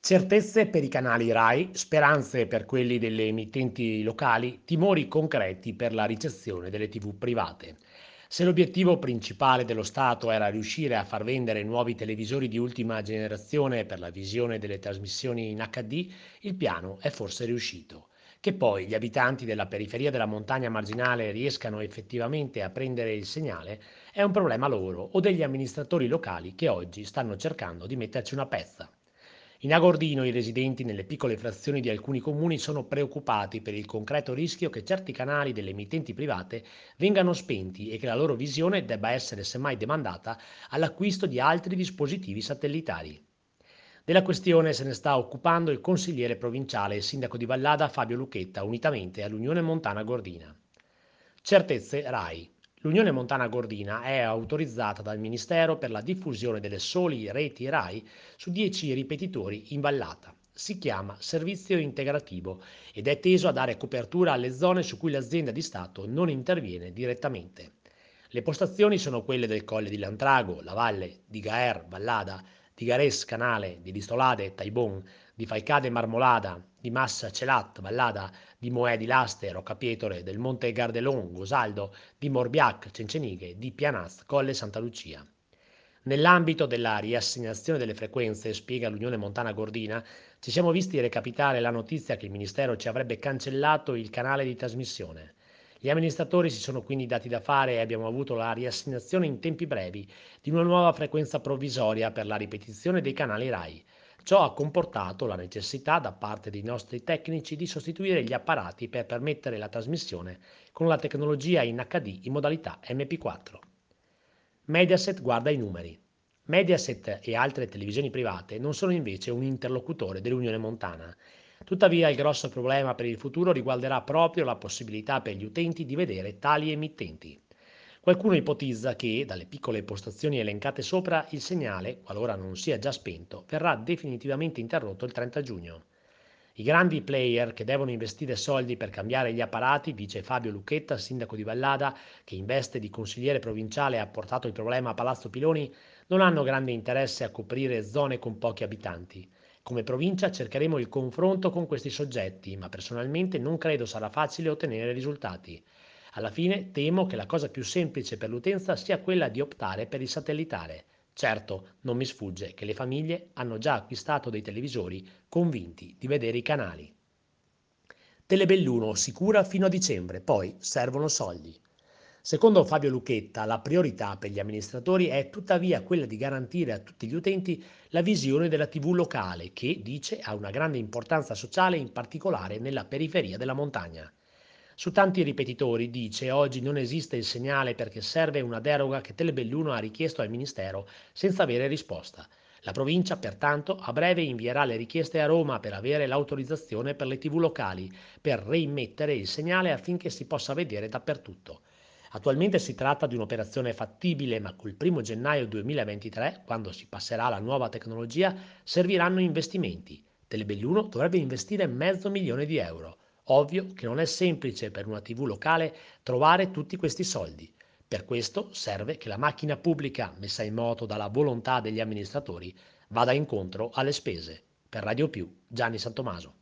Certezze per i canali Rai, speranze per quelli delle emittenti locali, timori concreti per la ricezione delle TV private. Se l'obiettivo principale dello Stato era riuscire a far vendere nuovi televisori di ultima generazione per la visione delle trasmissioni in HD, il piano è forse riuscito. Che poi gli abitanti della periferia della montagna marginale riescano effettivamente a prendere il segnale è un problema loro o degli amministratori locali che oggi stanno cercando di metterci una pezza. In Agordino i residenti nelle piccole frazioni di alcuni comuni sono preoccupati per il concreto rischio che certi canali delle emittenti private vengano spenti e che la loro visione debba essere semmai demandata all'acquisto di altri dispositivi satellitari. Della questione se ne sta occupando il consigliere provinciale e sindaco di Vallada Fabio Lucchetta, unitamente all'Unione Montana Gordina. Certezze RAI. L'Unione Montana Gordina è autorizzata dal Ministero per la diffusione delle soli reti RAI su 10 ripetitori in vallata. Si chiama Servizio Integrativo ed è teso a dare copertura alle zone su cui l'azienda di Stato non interviene direttamente. Le postazioni sono quelle del Colle di Lantrago, la Valle, di Gaer, Vallada, di Gares, Canale, di Listolade, Taibon, di Falcade, Marmolada, di Massa, Celat, Vallada, di Moè di Laste, Roccapietore, del Monte Gardelon, Gosaldo, di Morbiac, Cencenighe, di Pianaz, Colle Santa Lucia. Nell'ambito della riassegnazione delle frequenze, spiega l'Unione Montana Gordina, ci siamo visti recapitare la notizia che il Ministero ci avrebbe cancellato il canale di trasmissione. Gli amministratori si sono quindi dati da fare e abbiamo avuto la riassegnazione in tempi brevi di una nuova frequenza provvisoria per la ripetizione dei canali RAI. Ciò ha comportato la necessità da parte dei nostri tecnici di sostituire gli apparati per permettere la trasmissione con la tecnologia in HD in modalità MP4. Mediaset guarda i numeri. Mediaset e altre televisioni private non sono invece un interlocutore dell'Unione Montana. Tuttavia il grosso problema per il futuro riguarderà proprio la possibilità per gli utenti di vedere tali emittenti. Qualcuno ipotizza che, dalle piccole postazioni elencate sopra, il segnale, qualora non sia già spento, verrà definitivamente interrotto il 30 giugno. I grandi player che devono investire soldi per cambiare gli apparati, dice Fabio Lucchetta, sindaco di Vallada, che in veste di consigliere provinciale ha portato il problema a Palazzo Piloni, non hanno grande interesse a coprire zone con pochi abitanti. Come provincia cercheremo il confronto con questi soggetti, ma personalmente non credo sarà facile ottenere risultati. Alla fine temo che la cosa più semplice per l'utenza sia quella di optare per il satellitare. Certo, non mi sfugge che le famiglie hanno già acquistato dei televisori convinti di vedere i canali. Telebelluno sicura fino a dicembre, poi servono soldi. Secondo Fabio Lucchetta, la priorità per gli amministratori è tuttavia quella di garantire a tutti gli utenti la visione della TV locale, che, dice, ha una grande importanza sociale, in particolare nella periferia della montagna. Su tanti ripetitori, dice, oggi non esiste il segnale perché serve una deroga che Telebelluno ha richiesto al Ministero senza avere risposta. La provincia, pertanto, a breve invierà le richieste a Roma per avere l'autorizzazione per le TV locali, per reimmettere il segnale affinché si possa vedere dappertutto. Attualmente si tratta di un'operazione fattibile, ma col 1 gennaio 2023, quando si passerà alla nuova tecnologia, serviranno investimenti. Telebelluno dovrebbe investire €500.000. Ovvio che non è semplice per una TV locale trovare tutti questi soldi. Per questo serve che la macchina pubblica, messa in moto dalla volontà degli amministratori, vada incontro alle spese. Per Radio Più, Gianni Santomaso.